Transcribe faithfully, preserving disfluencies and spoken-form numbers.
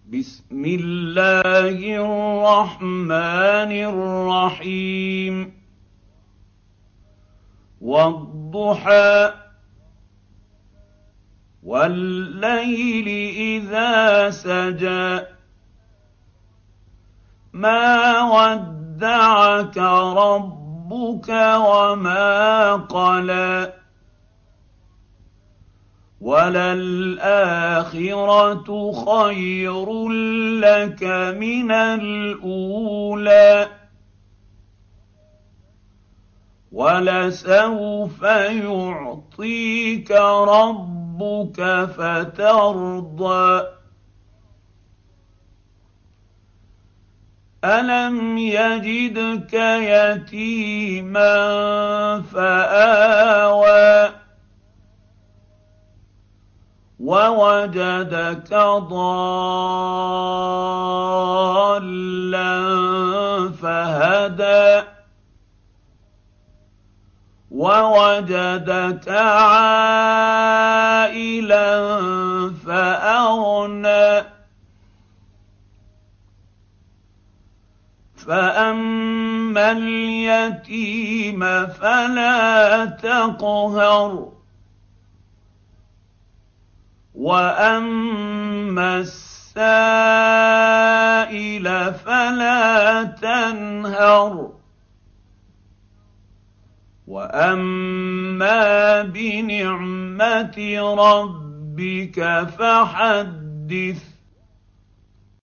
بسم الله الرحمن الرحيم والضحى والليل إذا سجى ما ودعك ربك وما قلى وللآخرة خير لك من الأولى ولسوف يعطيك ربك فترضى ألم يجدك يتيما فآوى ووجدك ضالا فهدى ووجدك عائلا فأغنى فأما اليتيم فلا تقهر وأما السائل فلا تنهر وأما بنعمة ربك فحدث